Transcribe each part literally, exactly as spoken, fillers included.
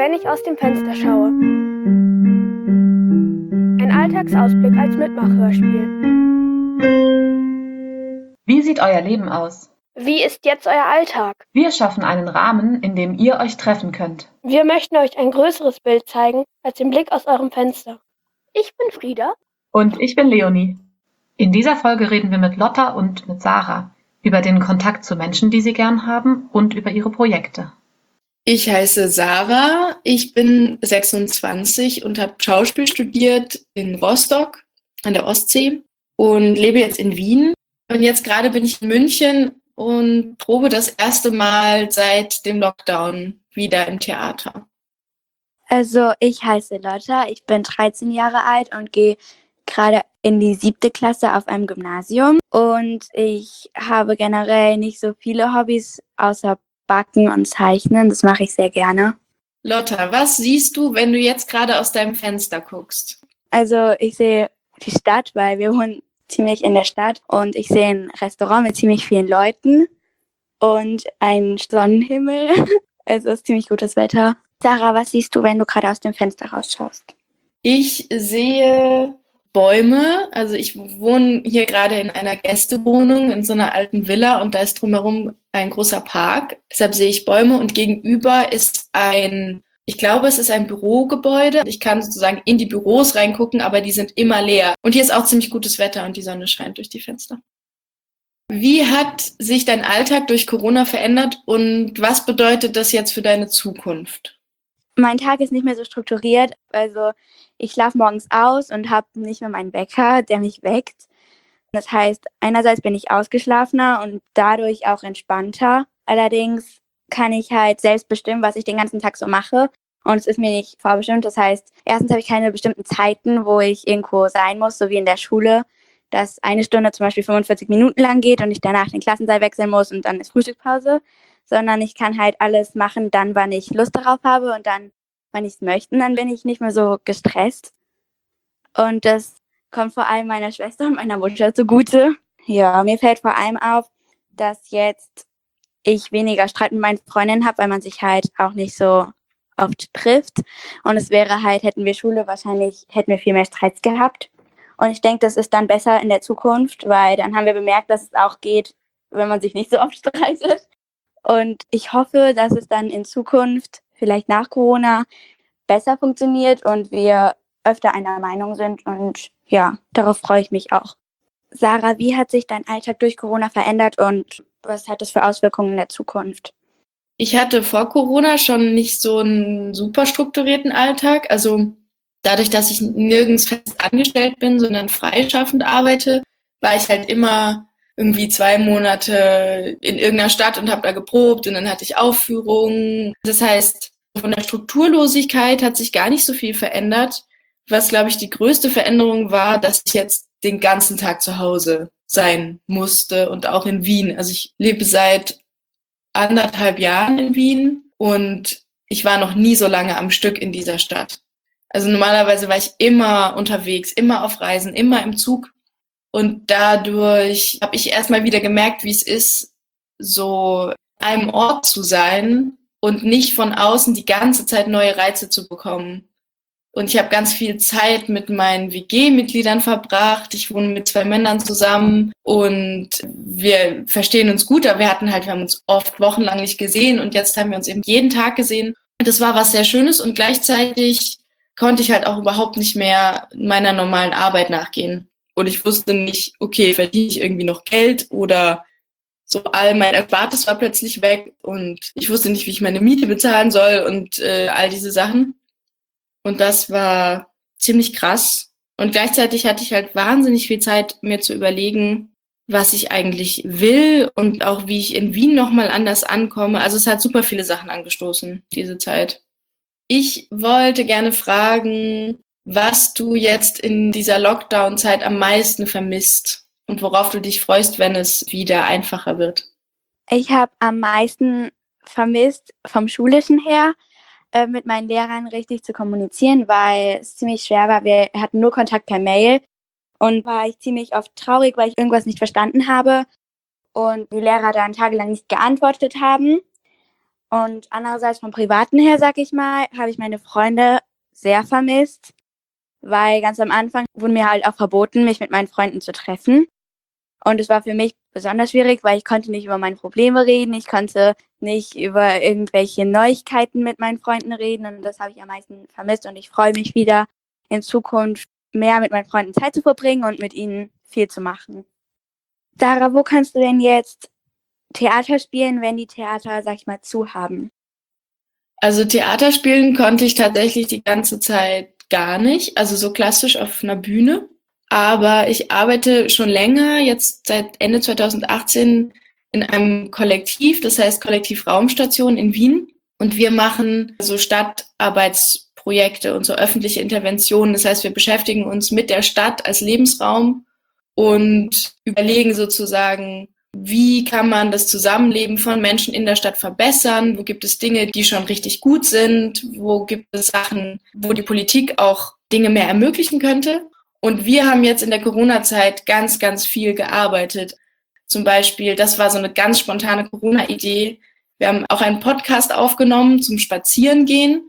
Wenn ich aus dem Fenster schaue. Ein Alltagsausblick als Mitmachhörspiel. Wie sieht euer Leben aus? Wie ist jetzt euer Alltag? Wir schaffen einen Rahmen, in dem ihr euch treffen könnt. Wir möchten euch ein größeres Bild zeigen als den Blick aus eurem Fenster. Ich bin Frieda. Und ich bin Leonie. In dieser Folge reden wir mit Lotta und mit Sarah über den Kontakt zu Menschen, die sie gern haben, und über ihre Projekte. Ich heiße Sarah, ich bin sechsundzwanzig und habe Schauspiel studiert in Rostock an der Ostsee und lebe jetzt in Wien. Und jetzt gerade bin ich in München und probe das erste Mal seit dem Lockdown wieder im Theater. Also ich heiße Lotta, ich bin dreizehn Jahre alt und gehe gerade in die siebte Klasse auf einem Gymnasium. Und ich habe generell nicht so viele Hobbys außer Backen und Zeichnen. Das mache ich sehr gerne. Lotta, was siehst du, wenn du jetzt gerade aus deinem Fenster guckst? Also ich sehe die Stadt, weil wir wohnen ziemlich in der Stadt. Und ich sehe ein Restaurant mit ziemlich vielen Leuten und einen Sonnenhimmel. Also es ist ziemlich gutes Wetter. Sarah, was siehst du, wenn du gerade aus dem Fenster rausschaust? Ich sehe Bäume. Also ich wohne hier gerade in einer Gästewohnung in so einer alten Villa und da ist drumherum ein großer Park. Deshalb sehe ich Bäume und gegenüber ist ein, ich glaube, es ist ein Bürogebäude. Ich kann sozusagen in die Büros reingucken, aber die sind immer leer. Und hier ist auch ziemlich gutes Wetter und die Sonne scheint durch die Fenster. Wie hat sich dein Alltag durch Corona verändert und was bedeutet das jetzt für deine Zukunft? Mein Tag ist nicht mehr so strukturiert. Also ich schlafe morgens aus und habe nicht mehr meinen Wecker, der mich weckt. Das heißt, einerseits bin ich ausgeschlafener und dadurch auch entspannter. Allerdings kann ich halt selbst bestimmen, was ich den ganzen Tag so mache. Und es ist mir nicht vorbestimmt. Das heißt, erstens habe ich keine bestimmten Zeiten, wo ich irgendwo sein muss, so wie in der Schule, dass eine Stunde zum Beispiel fünfundvierzig Minuten lang geht und ich danach den Klassensaal wechseln muss und dann ist Frühstückspause. Sondern ich kann halt alles machen, dann, wann ich Lust darauf habe und dann, wann ich es möchte. Und dann bin ich nicht mehr so gestresst. Und das kommt vor allem meiner Schwester und meiner Mutter zugute. Ja, mir fällt vor allem auf, dass jetzt ich weniger Streit mit meinen Freundinnen habe, weil man sich halt auch nicht so oft trifft. Und es wäre halt, hätten wir Schule, wahrscheinlich hätten wir viel mehr Streits gehabt. Und ich denke, das ist dann besser in der Zukunft, weil dann haben wir bemerkt, dass es auch geht, wenn man sich nicht so oft streitet. Und ich hoffe, dass es dann in Zukunft, vielleicht nach Corona, besser funktioniert und wir öfter einer Meinung sind. Und ja, darauf freue ich mich auch. Sarah, wie hat sich dein Alltag durch Corona verändert und was hat das für Auswirkungen in der Zukunft? Ich hatte vor Corona schon nicht so einen super strukturierten Alltag. Also dadurch, dass ich nirgends fest angestellt bin, sondern freischaffend arbeite, war ich halt immer irgendwie zwei Monate in irgendeiner Stadt und habe da geprobt und dann hatte ich Aufführungen. Das heißt, von der Strukturlosigkeit hat sich gar nicht so viel verändert. Was, glaube ich, die größte Veränderung war, dass ich jetzt den ganzen Tag zu Hause sein musste und auch in Wien. Also ich lebe seit anderthalb Jahren in Wien und ich war noch nie so lange am Stück in dieser Stadt. Also normalerweise war ich immer unterwegs, immer auf Reisen, immer im Zug. Und dadurch habe ich erstmal wieder gemerkt, wie es ist, so an einem Ort zu sein und nicht von außen die ganze Zeit neue Reize zu bekommen. Und ich habe ganz viel Zeit mit meinen W G-Mitgliedern verbracht. Ich wohne mit zwei Männern zusammen und wir verstehen uns gut, aber wir hatten halt, wir haben uns oft wochenlang nicht gesehen und jetzt haben wir uns eben jeden Tag gesehen. Das war was sehr Schönes und gleichzeitig konnte ich halt auch überhaupt nicht mehr meiner normalen Arbeit nachgehen. Und ich wusste nicht, okay, verdiene ich irgendwie noch Geld oder so, all mein Erspartes war plötzlich weg und ich wusste nicht, wie ich meine Miete bezahlen soll und äh, all diese Sachen. Und das war ziemlich krass. Und gleichzeitig hatte ich halt wahnsinnig viel Zeit, mir zu überlegen, was ich eigentlich will und auch wie ich in Wien nochmal anders ankomme. Also es hat super viele Sachen angestoßen, diese Zeit. Ich wollte gerne fragen, was du jetzt in dieser Lockdown-Zeit am meisten vermisst und worauf du dich freust, wenn es wieder einfacher wird. Ich habe am meisten vermisst, vom Schulischen her, äh, mit meinen Lehrern richtig zu kommunizieren, weil es ziemlich schwer war. Wir hatten nur Kontakt per Mail und war ich ziemlich oft traurig, weil ich irgendwas nicht verstanden habe und die Lehrer dann tagelang nicht geantwortet haben. Und andererseits vom Privaten her, sag ich mal, habe ich meine Freunde sehr vermisst, weil ganz am Anfang wurde mir halt auch verboten, mich mit meinen Freunden zu treffen. Und es war für mich besonders schwierig, weil ich konnte nicht über meine Probleme reden, ich konnte nicht über irgendwelche Neuigkeiten mit meinen Freunden reden und das habe ich am meisten vermisst und ich freue mich wieder in Zukunft mehr mit meinen Freunden Zeit zu verbringen und mit ihnen viel zu machen. Sarah, wo kannst du denn jetzt Theater spielen, wenn die Theater, sag ich mal, zu haben? Also Theater spielen konnte ich tatsächlich die ganze Zeit gar nicht, also so klassisch auf einer Bühne. Aber ich arbeite schon länger, jetzt seit Ende zwanzig achtzehn, in einem Kollektiv, das heißt Kollektiv Raumstation in Wien. Und wir machen so Stadtarbeitsprojekte und so öffentliche Interventionen. Das heißt, wir beschäftigen uns mit der Stadt als Lebensraum und überlegen sozusagen, wie kann man das Zusammenleben von Menschen in der Stadt verbessern? Wo gibt es Dinge, die schon richtig gut sind? Wo gibt es Sachen, wo die Politik auch Dinge mehr ermöglichen könnte? Und wir haben jetzt in der Corona-Zeit ganz, ganz viel gearbeitet. Zum Beispiel, das war so eine ganz spontane Corona-Idee. Wir haben auch einen Podcast aufgenommen zum Spazierengehen,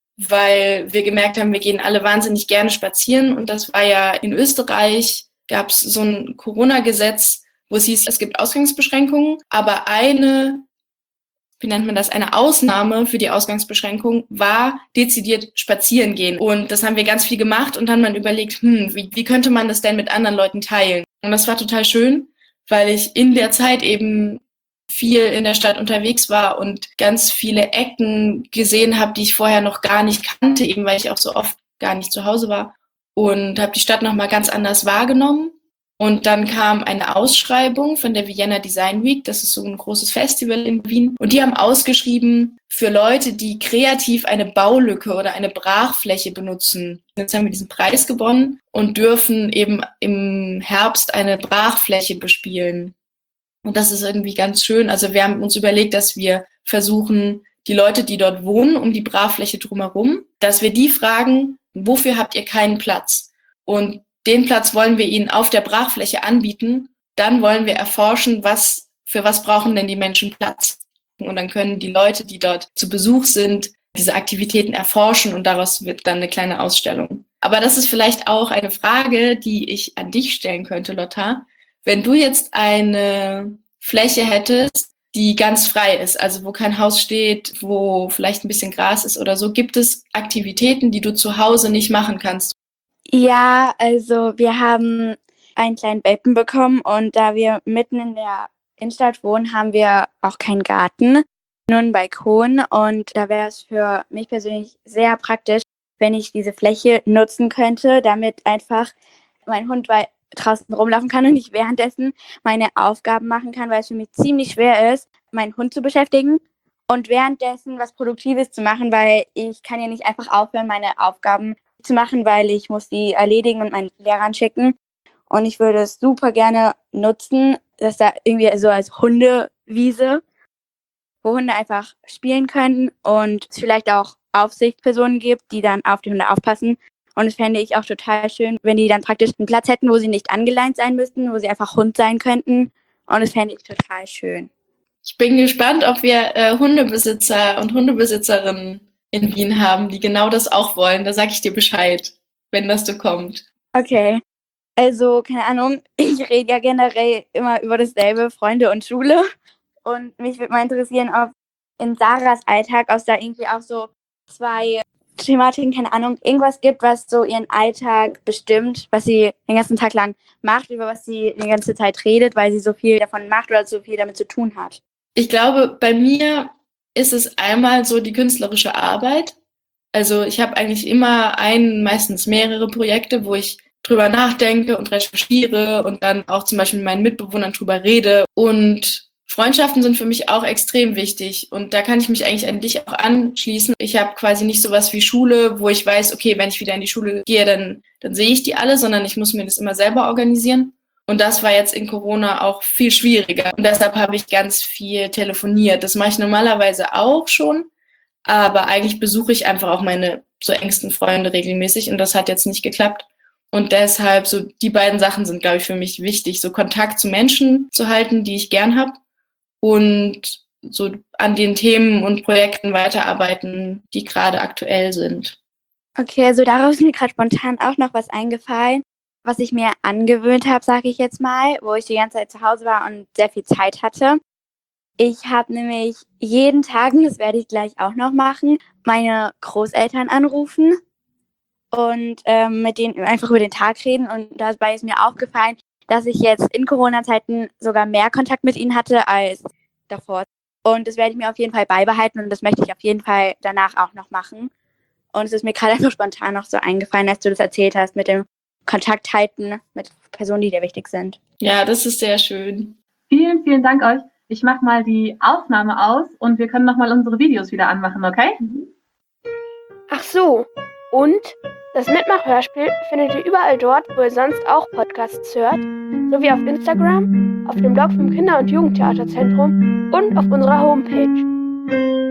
weil wir gemerkt haben, wir gehen alle wahnsinnig gerne spazieren. Und das war ja in Österreich, gab es so ein Corona-Gesetz, wo es hieß, es gibt Ausgangsbeschränkungen, aber eine, wie nennt man das, eine Ausnahme für die Ausgangsbeschränkung war dezidiert spazieren gehen. Und das haben wir ganz viel gemacht und dann haben wir überlegt, hm, wie, wie könnte man das denn mit anderen Leuten teilen? Und das war total schön, weil ich in der Zeit eben viel in der Stadt unterwegs war und ganz viele Ecken gesehen habe, die ich vorher noch gar nicht kannte, eben weil ich auch so oft gar nicht zu Hause war. Und habe die Stadt nochmal ganz anders wahrgenommen. Und dann kam eine Ausschreibung von der Vienna Design Week, das ist so ein großes Festival in Wien. Und die haben ausgeschrieben für Leute, die kreativ eine Baulücke oder eine Brachfläche benutzen. Jetzt haben wir diesen Preis gewonnen und dürfen eben im Herbst eine Brachfläche bespielen. Und das ist irgendwie ganz schön. Also wir haben uns überlegt, dass wir versuchen, die Leute, die dort wohnen, um die Brachfläche drumherum, dass wir die fragen, wofür habt ihr keinen Platz? Und den Platz wollen wir ihnen auf der Brachfläche anbieten. Dann wollen wir erforschen, was, für was brauchen denn die Menschen Platz? Und dann können die Leute, die dort zu Besuch sind, diese Aktivitäten erforschen und daraus wird dann eine kleine Ausstellung. Aber das ist vielleicht auch eine Frage, die ich an dich stellen könnte, Lotta. Wenn du jetzt eine Fläche hättest, die ganz frei ist, also wo kein Haus steht, wo vielleicht ein bisschen Gras ist oder so, gibt es Aktivitäten, die du zu Hause nicht machen kannst? Ja, also wir haben einen kleinen Welpen bekommen und da wir mitten in der Innenstadt wohnen, haben wir auch keinen Garten, nur einen Balkon und da wäre es für mich persönlich sehr praktisch, wenn ich diese Fläche nutzen könnte, damit einfach mein Hund draußen rumlaufen kann und ich währenddessen meine Aufgaben machen kann, weil es für mich ziemlich schwer ist, meinen Hund zu beschäftigen und währenddessen was Produktives zu machen, weil ich kann ja nicht einfach aufhören, meine Aufgaben zu machen, weil ich muss die erledigen und meinen Lehrern schicken. Und ich würde es super gerne nutzen, dass da irgendwie so als Hundewiese, wo Hunde einfach spielen können und es vielleicht auch Aufsichtspersonen gibt, die dann auf die Hunde aufpassen. Und das fände ich auch total schön, wenn die dann praktisch einen Platz hätten, wo sie nicht angeleint sein müssten, wo sie einfach Hund sein könnten. Und das fände ich total schön. Ich bin gespannt, ob wir äh, Hundebesitzer und Hundebesitzerinnen in Wien haben, die genau das auch wollen. Da sage ich dir Bescheid, wenn das so kommt. Okay. Also, keine Ahnung, ich rede ja generell immer über dasselbe, Freunde und Schule. Und mich würde mal interessieren, ob in Sarahs Alltag aus da irgendwie auch so zwei Thematiken, keine Ahnung, irgendwas gibt, was so ihren Alltag bestimmt, was sie den ganzen Tag lang macht, über was sie die ganze Zeit redet, weil sie so viel davon macht oder so viel damit zu tun hat. Ich glaube, bei mir ist es einmal so die künstlerische Arbeit. Also ich habe eigentlich immer ein, meistens mehrere Projekte, wo ich drüber nachdenke und recherchiere und dann auch zum Beispiel mit meinen Mitbewohnern drüber rede. Und Freundschaften sind für mich auch extrem wichtig und da kann ich mich eigentlich an dich auch anschließen. Ich habe quasi nicht sowas wie Schule, wo ich weiß, okay, wenn ich wieder in die Schule gehe, dann, dann sehe ich die alle, sondern ich muss mir das immer selber organisieren. Und das war jetzt in Corona auch viel schwieriger. Und deshalb habe ich ganz viel telefoniert. Das mache ich normalerweise auch schon, aber eigentlich besuche ich einfach auch meine so engsten Freunde regelmäßig und das hat jetzt nicht geklappt. Und deshalb so die beiden Sachen sind, glaube ich, für mich wichtig, so Kontakt zu Menschen zu halten, die ich gern habe und so an den Themen und Projekten weiterarbeiten, die gerade aktuell sind. Okay, also daraus ist mir gerade spontan auch noch was eingefallen, was ich mir angewöhnt habe, sage ich jetzt mal, wo ich die ganze Zeit zu Hause war und sehr viel Zeit hatte. Ich habe nämlich jeden Tag, und das werde ich gleich auch noch machen, meine Großeltern anrufen und ähm, mit denen einfach über den Tag reden. Und dabei ist mir aufgefallen, dass ich jetzt in Corona-Zeiten sogar mehr Kontakt mit ihnen hatte als davor. Und das werde ich mir auf jeden Fall beibehalten und das möchte ich auf jeden Fall danach auch noch machen. Und es ist mir gerade einfach spontan noch so eingefallen, als du das erzählt hast, mit dem Kontakt halten mit Personen, die dir wichtig sind. Ja, das ist sehr schön. Vielen, vielen Dank euch. Ich mache mal die Aufnahme aus und wir können nochmal unsere Videos wieder anmachen, okay? Ach so, und das Mitmach-Hörspiel findet ihr überall dort, wo ihr sonst auch Podcasts hört, sowie auf Instagram, auf dem Blog vom Kinder- und Jugendtheaterzentrum und auf unserer Homepage.